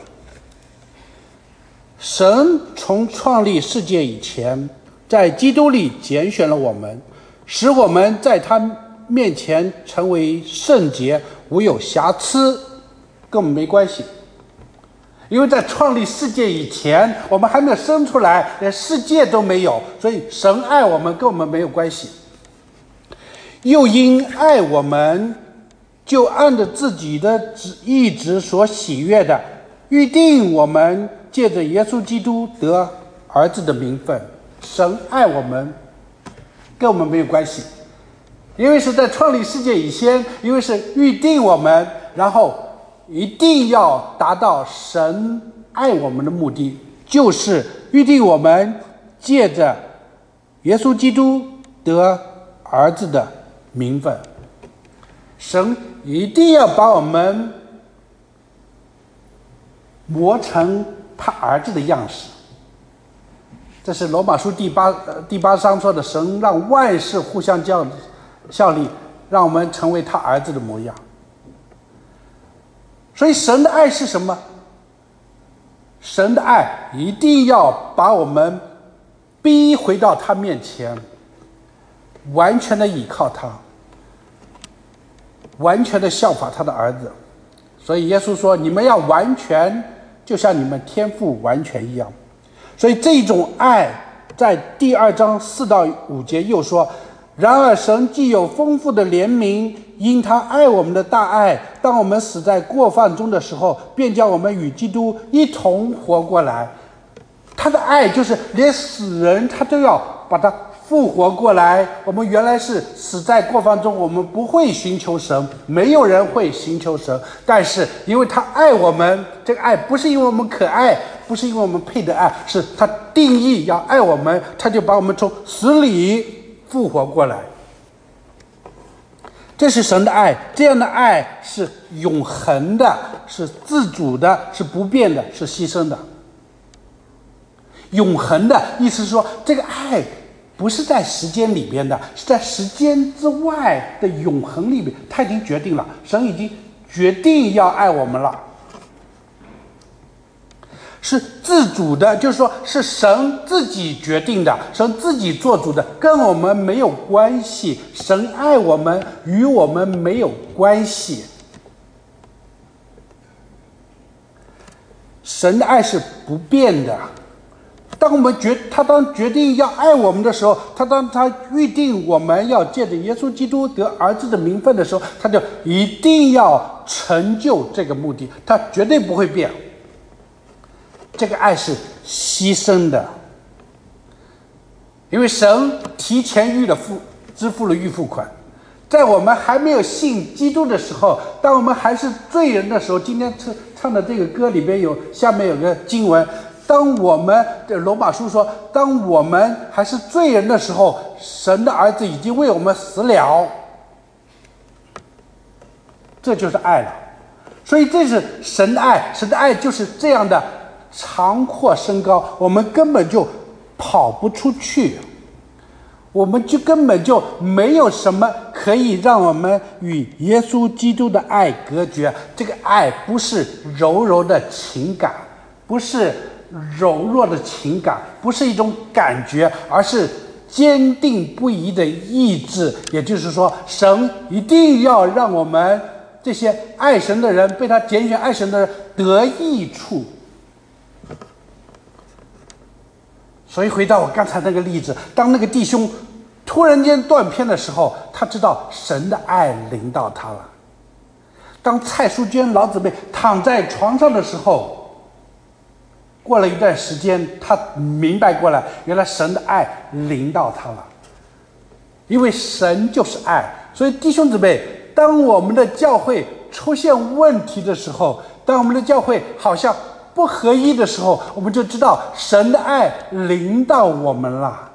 神从创立世界以前，在基督里拣选了我们，使我们在他面前成为圣洁，无有瑕疵，跟我们没关系。因为在创立世界以前，我们还没有生出来，连世界都没有，所以神爱我们跟我们没有关系。又因爱我们，就按着自己的意志所喜悦的，预定我们借着耶稣基督得儿子的名分。神爱我们跟我们没有关系，因为是在创立世界以前，因为是预定我们，然后一定要达到神爱我们的目的，就是预定我们借着耶稣基督得儿子的名分。神一定要把我们磨成他儿子的样式。这是罗马书第八章说的，神让万事互相效力，让我们成为他儿子的模样。所以神的爱是什么？神的爱一定要把我们逼回到他面前，完全的倚靠他，完全的效法他的儿子。所以耶稣说，你们要完全，就像你们天父完全一样。所以这种爱在第2章4到5节又说，然而神既有丰富的怜悯，因他爱我们的大爱，当我们死在过犯中的时候，便叫我们与基督一同活过来。他的爱就是连死人他都要把他复活过来。我们原来是死在过犯中，我们不会寻求神，没有人会寻求神，但是因为他爱我们，这个爱不是因为我们可爱，不是因为我们配得爱，是他定义要爱我们，他就把我们从死里复活过来。这是神的爱，这样的爱是永恒的，是自主的，是不变的，是牺牲的。永恒的意思是说，这个爱不是在时间里边的，是在时间之外的永恒里面，他已经决定了，神已经决定要爱我们了。是自主的，就是说是神自己决定的，神自己做主的，跟我们没有关系。神爱我们，与我们没有关系。神的爱是不变的。当我们当决定要爱我们的时候，当他预定我们要借着耶稣基督得儿子的名分的时候，他就一定要成就这个目的，他绝对不会变。这个爱是牺牲的，因为神提前支付了预付款。在我们还没有信基督的时候，当我们还是罪人的时候，今天唱的这个歌里边下面有个经文，当我们罗马书说，当我们还是罪人的时候，神的儿子已经为我们死了，这就是爱了。所以这是神的爱，神的爱就是这样的长阔升高，我们根本就跑不出去，我们就根本就没有什么可以让我们与耶稣基督的爱隔绝。这个爱不是柔柔的情感，不是柔弱的情感，不是一种感觉，而是坚定不移的意志。也就是说，神一定要让我们这些爱神的人，被他拣选爱神的人得益处。所以回到我刚才那个例子，当那个弟兄突然间断片的时候，他知道神的爱临到他了。当蔡淑娟老姊妹躺在床上的时候，过了一段时间，他明白过来，原来神的爱临到他了。因为神就是爱，所以弟兄姊妹，当我们的教会出现问题的时候，当我们的教会好像不合一的时候，我们就知道神的爱临到我们了。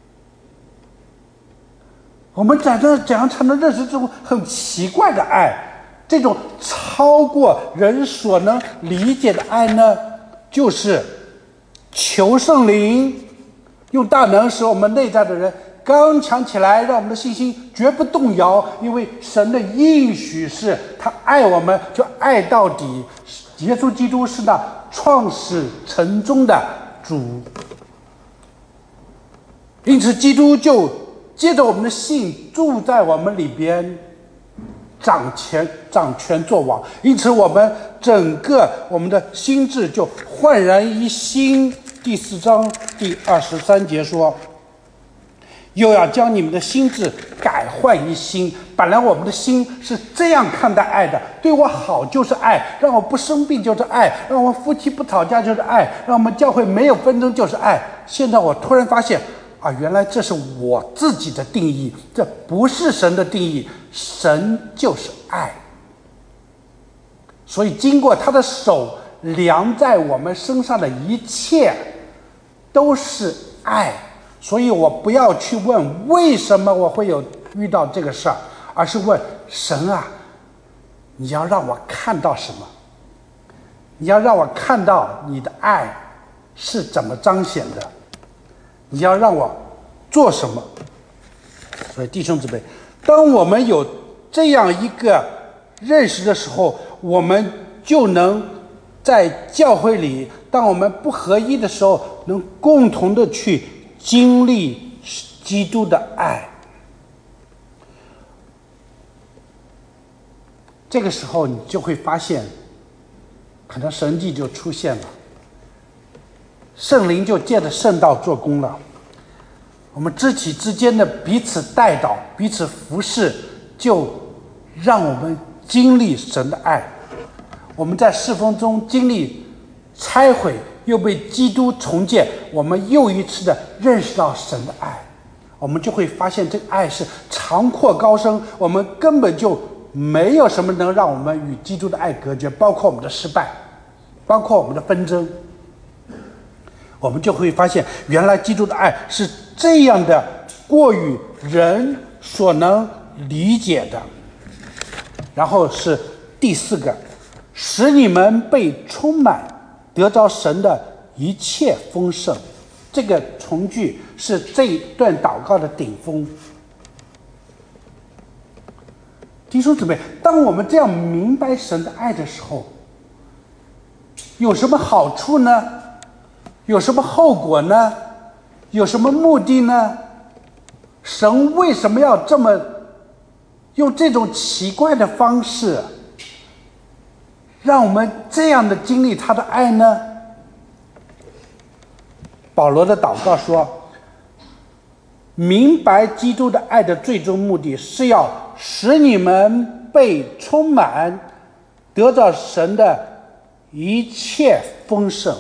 我们怎样才能认识这种很奇怪的爱，这种超过人所能理解的爱呢？就是求圣灵用大能使我们内在的人刚强起来，让我们的信心绝不动摇。因为神的应许是他爱我们就爱到底，耶稣基督是那创始成终的主，因此基督就借着我们的信住在我们里边，掌权作王。因此我们整个我们的心智就焕然一新。第4章第23节说，又要将你们的心智改换一新。本来我们的心是这样看待爱的，对我好就是爱，让我不生病就是爱，让我们夫妻不吵架就是爱，让我们教会没有纷争就是爱。现在我突然发现原来这是我自己的定义，这不是神的定义。神就是爱，所以经过他的手量在我们身上的一切都是爱。所以我不要去问为什么我会遇到这个事儿，而是问神啊，你要让我看到什么？你要让我看到你的爱是怎么彰显的？你要让我做什么？所以弟兄姊妹，当我们有这样一个认识的时候，我们就能在教会里，当我们不合一的时候，能共同的去经历基督的爱。这个时候你就会发现，可能神迹就出现了，圣灵就借着圣道做工了。我们肢体之间的彼此代祷、彼此服侍，就让我们经历神的爱。我们在侍奉中经历拆毁，又被基督重建，我们又一次的认识到神的爱。我们就会发现这个爱是长阔高深，我们根本就没有什么能让我们与基督的爱隔绝，包括我们的失败，包括我们的纷争。我们就会发现，原来基督的爱是这样的过于人所能理解的。然后是第4个，使你们被充满，得着神的一切丰盛。这个从句是这一段祷告的顶峰。弟兄姊妹，当我们这样明白神的爱的时候，有什么好处呢？有什么后果呢？有什么目的呢？神为什么要这么用这种奇怪的方式让我们这样的经历他的爱呢？保罗的祷告说，明白基督的爱的最终目的是要使你们被充满，得到神的一切丰盛。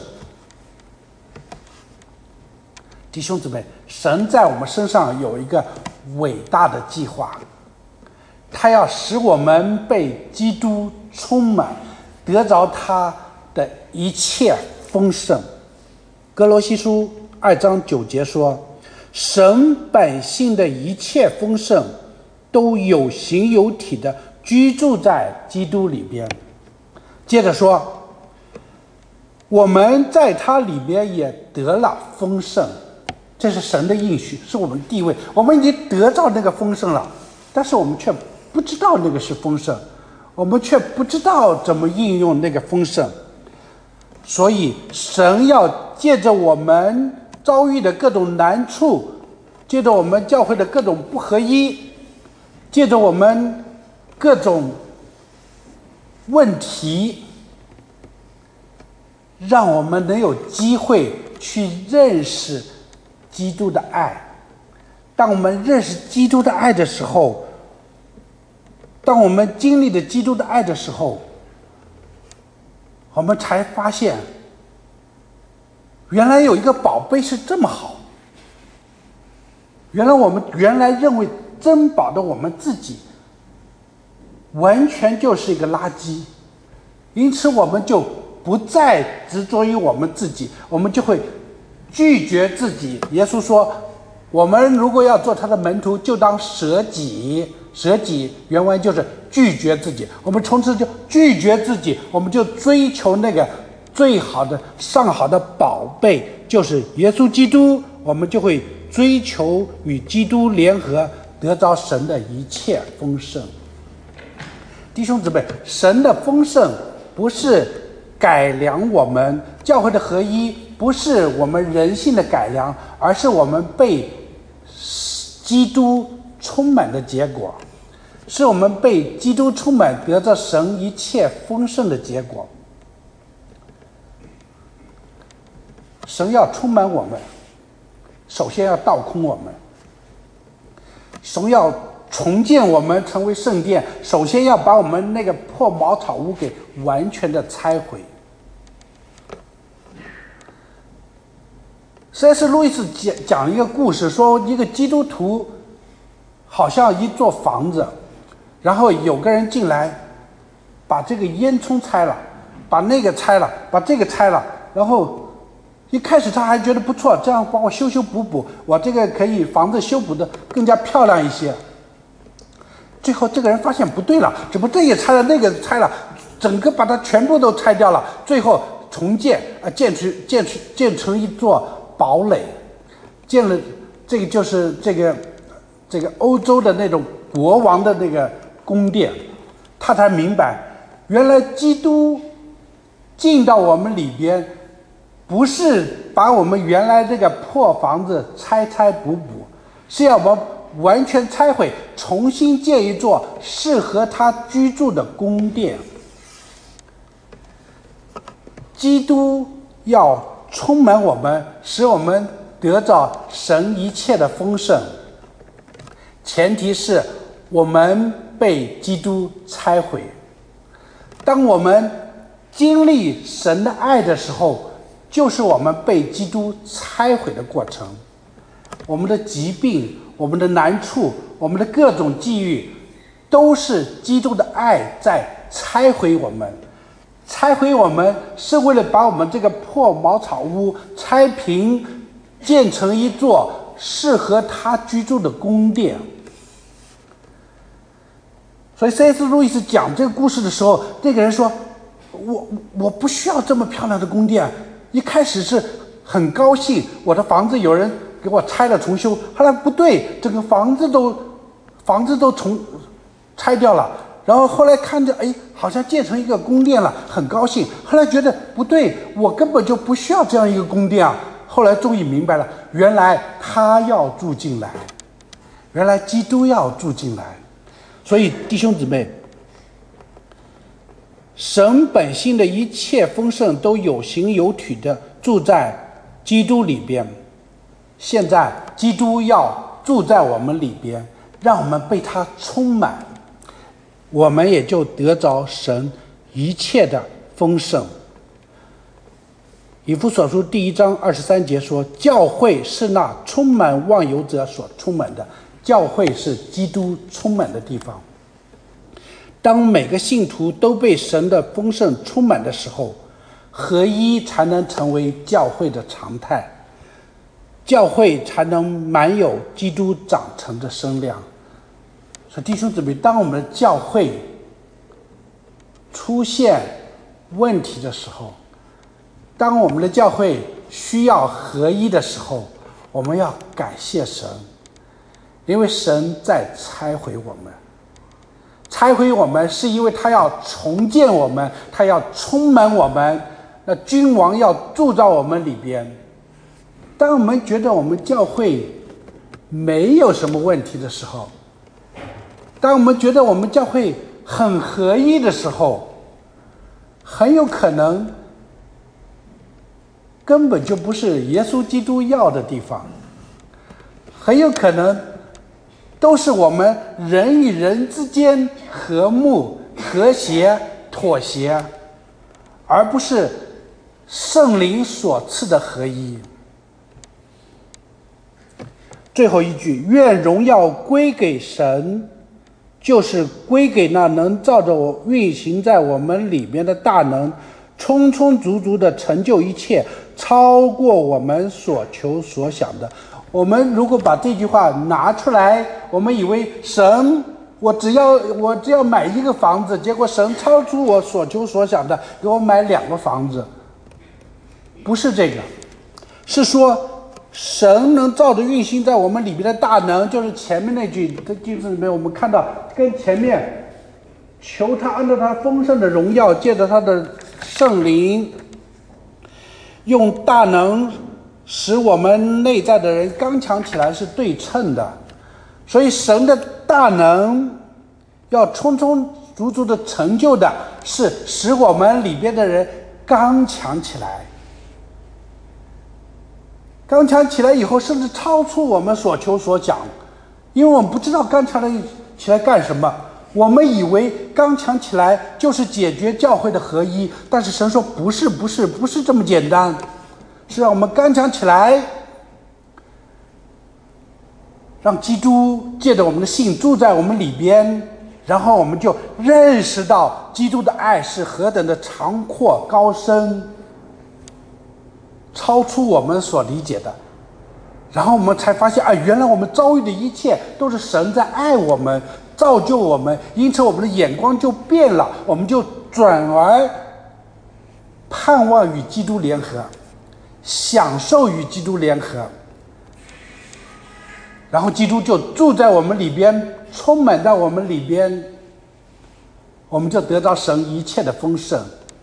弟兄姊妹，神在我们身上有一个伟大的计划，他要使我们被基督充满，得着他的一切丰盛。哥罗西书2章9节说，神百姓的一切丰盛都有形有体的居住在基督里边。接着说，我们在他里边也得了丰盛。这是神的应许，是我们地位，我们已经得到那个丰盛了，但是我们却不知道那个是丰盛，我们却不知道怎么应用那个丰盛。所以神要借着我们遭遇的各种难处，借着我们教会的各种不合一，借着我们各种问题，让我们能有机会去认识基督的爱。当我们认识基督的爱的时候，当我们经历了基督的爱的时候，我们才发现原来有一个宝贝是这么好，我们原来认为珍宝的我们自己完全就是一个垃圾，因此我们就不再执着于我们自己，我们就会拒绝自己。耶稣说，我们如果要做他的门徒，就当舍己。舍己原文就是拒绝自己，我们从此就拒绝自己，我们就追求那个最好的上好的宝贝，就是耶稣基督，我们就会追求与基督联合，得着神的一切丰盛。弟兄姊妹，神的丰盛不是改良我们，教会的合一不是我们人性的改良，而是我们被基督充满的结果，是我们被基督充满，得着神一切丰盛的结果。神要充满我们，首先要倒空我们；神要重建我们成为圣殿，首先要把我们那个破茅草屋给完全的拆毁。C.S. 路易斯讲一个故事，说一个基督徒好像一座房子，然后有个人进来，把这个烟囱拆了，把那个拆了，把这个拆了，然后一开始他还觉得不错，这样帮我修修补补，我这个可以房子修补的更加漂亮一些。最后这个人发现不对了，怎么这也拆了，那个拆了，整个把它全部都拆掉了，最后重建建成一座堡垒，建了这个就是这个欧洲的那种国王的那个宫殿。他才明白，原来基督进到我们里边，不是把我们原来这个破房子拆补补，是要我们完全拆毁，重新建一座适合他居住的宫殿。基督要充满我们，使我们得着神一切的丰盛，前提是我们被基督拆毁。当我们经历神的爱的时候，就是我们被基督拆毁的过程。我们的疾病，我们的难处，我们的各种际遇，都是基督的爱在拆毁我们。拆毁我们是为了把我们这个破茅草屋拆平，建成一座适合他居住的宫殿。所以 C.S. 路易斯讲这个故事的时候，那个人说，我不需要这么漂亮的宫殿。一开始是很高兴，我的房子有人给我拆了重修，后来不对，整个房子都拆掉了，然后后来看着好像建成一个宫殿了，很高兴，后来觉得不对，我根本就不需要这样一个宫殿啊。后来终于明白了，原来他要住进来，原来基督要住进来。所以弟兄姊妹，神本性的一切丰盛都有形有体的住在基督里边。现在基督要住在我们里边，让我们被他充满，我们也就得着神一切的丰盛。以弗所书第1章23节说，教会是那充满万有者所充满的，教会是基督充满的地方。当每个信徒都被神的丰盛充满的时候，合一才能成为教会的常态，教会才能满有基督长成的身量。所以弟兄姊妹，当我们的教会出现问题的时候，当我们的教会需要合一的时候，我们要感谢神，因为神在拆毁我们。拆毁我们是因为他要重建我们，他要充满我们， 那君王要住在我们里边。当我们觉得我们教会没有什么问题的时候，当我们觉得我们教会很合一的时候，很有可能根本就不是耶稣基督要的地方，很有可能都是我们人与人之间和睦、和谐、妥协，而不是圣灵所赐的合一。最后一句，愿荣耀归给神，就是归给那能照着我运行在我们里面的大能，充充足足的成就一切，超过我们所求所想的。我们如果把这句话拿出来，我们以为神，我只要买一个房子，结果神超出我所求所想的，给我买2个房子。不是这个，是说神能照着运行在我们里面的大能，就是前面那句，在经文里面我们看到，跟前面求他按照他丰盛的荣耀，借着他的圣灵，用大能使我们内在的人刚强起来是对称的。所以神的大能要充充足足的成就的是使我们里边的人刚强起来，刚强起来以后甚至超出我们所求所想，因为我们不知道刚强起来干什么，我们以为刚强起来就是解决教会的合一，但是神说不是这么简单，是让我们刚强起来，让基督借着我们的信住在我们里边，然后我们就认识到基督的爱是何等的长阔高深，超出我们所理解的。然后我们才发现原来我们遭遇的一切都是神在爱我们，造就我们，因此我们的眼光就变了，我们就转而盼望与基督联合，享受与基督联合，然后基督就住在我们里边，充满在我们里边，我们就得到神一切的丰盛，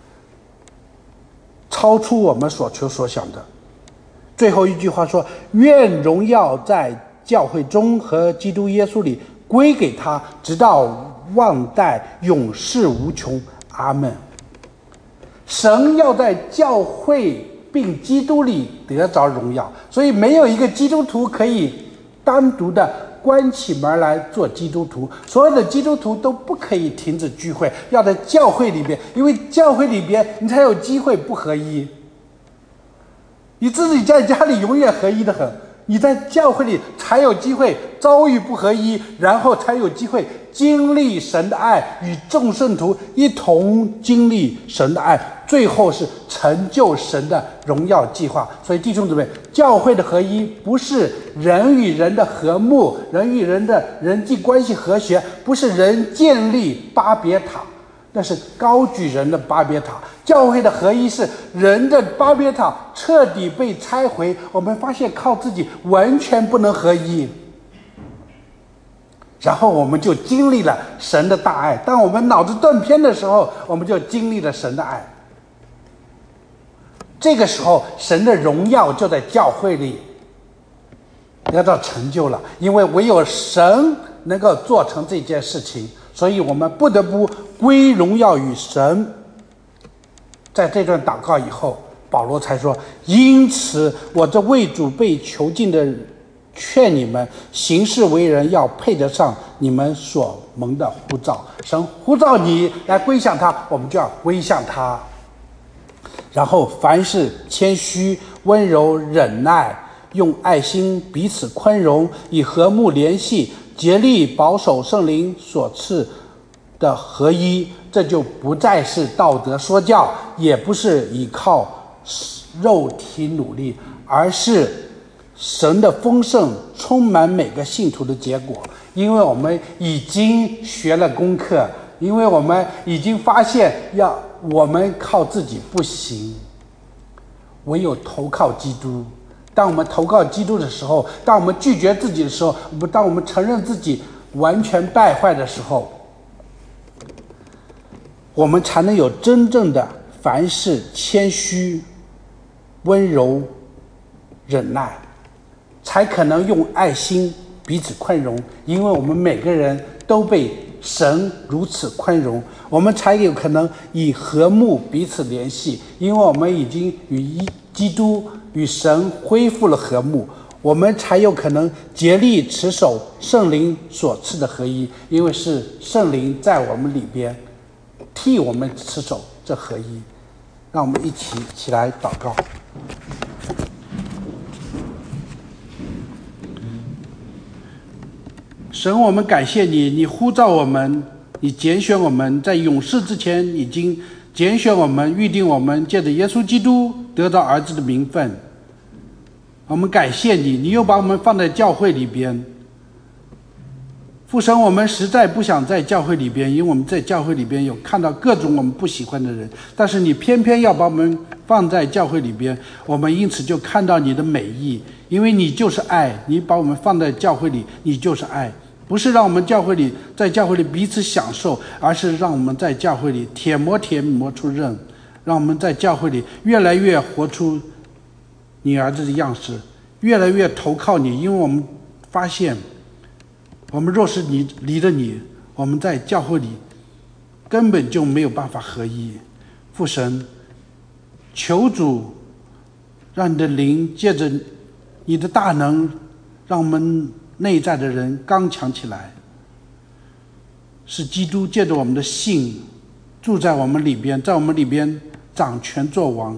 超出我们所求所想的。最后一句话说，愿荣耀在教会中和基督耶稣里归给他，直到万代永世无穷。阿们。神要在教会并基督里得着荣耀，所以没有一个基督徒可以单独的关起门来做基督徒，所有的基督徒都不可以停止聚会，要在教会里边，因为教会里边你才有机会不合一。你自己在家里永远合一的很，你在教会里才有机会遭遇不合一，然后才有机会经历神的爱，与众圣徒一同经历神的爱，最后是成就神的荣耀计划。所以弟兄姊妹，教会的合一不是人与人的和睦，人与人的人际关系和谐，不是人建立巴别塔，那是高举人的巴别塔。教会的合一是人的巴别塔彻底被拆毁，我们发现靠自己完全不能合一，然后我们就经历了神的大爱。当我们脑子断片的时候，我们就经历了神的爱。这个时候神的荣耀就在教会里得到成就了，因为唯有神能够做成这件事情，所以我们不得不归荣耀于神。在这段祷告以后，保罗才说，因此我这为主被囚禁的劝你们行事为人要配得上你们所蒙的呼召。神呼召你来归向他，我们就要归向他。然后凡事谦虚温柔忍耐，用爱心彼此宽容，以和睦联系，竭力保守圣灵所赐的合一。这就不再是道德说教，也不是依靠肉体努力，而是神的丰盛充满每个信徒的结果。因为我们已经学了功课，因为我们已经发现我们靠自己不行，唯有投靠基督。当我们投靠基督的时候，当我们拒绝自己的时候，当我们承认自己完全败坏的时候，我们才能有真正的凡事谦虚、温柔、忍耐，才可能用爱心彼此宽容。因为我们每个人都被神如此宽容，我们才有可能以和睦彼此联系。因为我们已经与基督与神恢复了和睦，我们才有可能竭力持守圣灵所赐的合一。因为是圣灵在我们里边替我们持守这合一。让我们一起来祷告。神，我们感谢你，你呼召我们，你拣选我们，在永世之前已经拣选我们，预定我们，借着耶稣基督得到儿子的名分。我们感谢你，你又把我们放在教会里边。父神，我们实在不想在教会里边，因为我们在教会里边有看到各种我们不喜欢的人，但是你偏偏要把我们放在教会里边，我们因此就看到你的美意。因为你就是爱，你把我们放在教会里，你就是爱，不是让我们在教会里彼此享受，而是让我们在教会里铁磨出刃，让我们在教会里越来越活出你儿子的样式，越来越投靠你。因为我们发现，我们若是离了你，我们在教会里根本就没有办法合一。父神，求主让你的灵借着你的大能，让我们内在的人刚强起来，使基督借着我们的信住在我们里边，在我们里边掌权作王。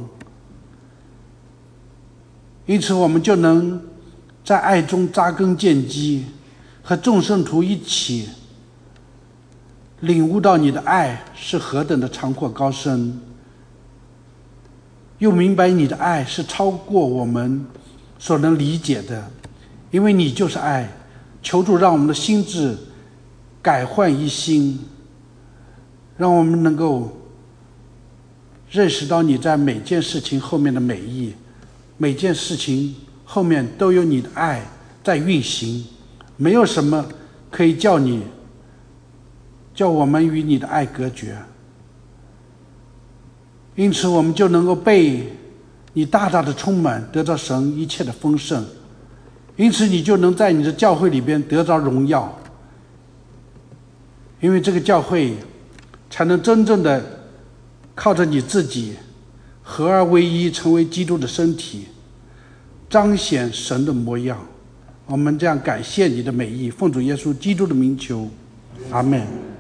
因此我们就能在爱中扎根建基，和众圣徒一起领悟到你的爱是何等的长阔高深，又明白你的爱是超过我们所能理解的。因为你就是爱，求主让我们的心智改换一新，让我们能够认识到你在每件事情后面的美意，每件事情后面都有你的爱在运行，没有什么可以叫我们与你的爱隔绝。因此我们就能够被你大大的充满，得到神一切的丰盛。因此你就能在你的教会里边得到荣耀，因为这个教会才能真正的靠着你自己合而为一，成为基督的身体，彰显神的模样。我们这样感谢你的美意，奉主耶稣基督的名求，阿们。